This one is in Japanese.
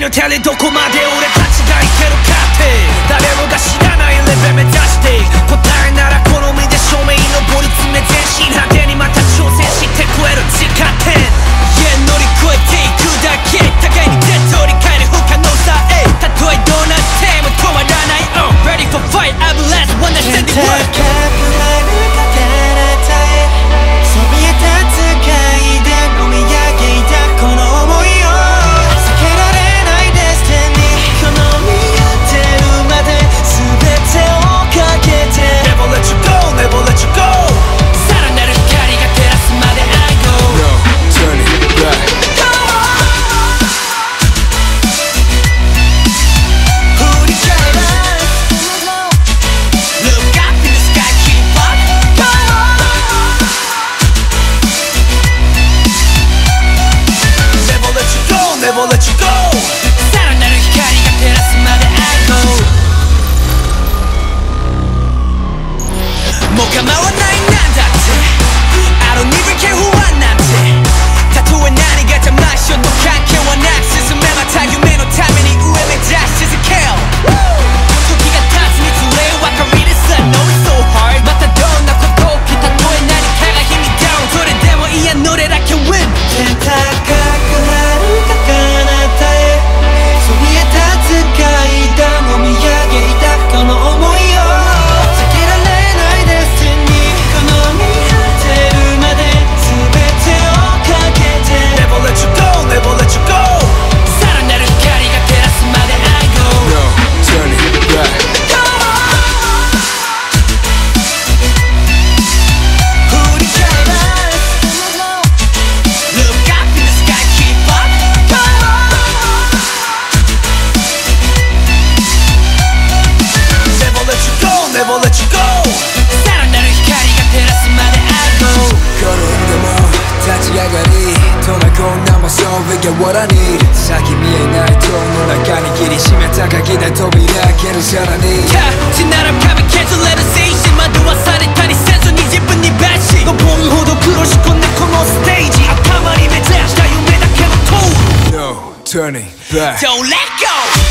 テレどこまで俺たちがいけるかって誰もが知らないレベル目指して答えなら好みで正面に上り詰め全身派手にまた挑戦して食える自家点乗り越えていくだけ互いに絶対理解で不可能さたとえどうなっても止まらない Ready for fight I'm the last one that said the word Never let you go さらなる光が照らすまで I go もう構わないなんだって I don't even care who I なんてたとえ何が邪魔しようと関係はなく進めまた夢のために上目指し続けよう時が経つにつれ分かりです I know it's so hard またどんなことをきたとえ何かが日々 down それでもいや乗れだけ win 天高くNever let you go さらなる光が照らすまで I go 転んでも立ち上がりどんなこんなもそう We get what I need 先見えない塔の中に切り締めた鍵で扉開けるさらに地なら壁削れる精神惑わされたりせずに自分にバッシ5本ほど苦し込んでこのステージ頭に目指した夢だけの通る No turning back Don't let go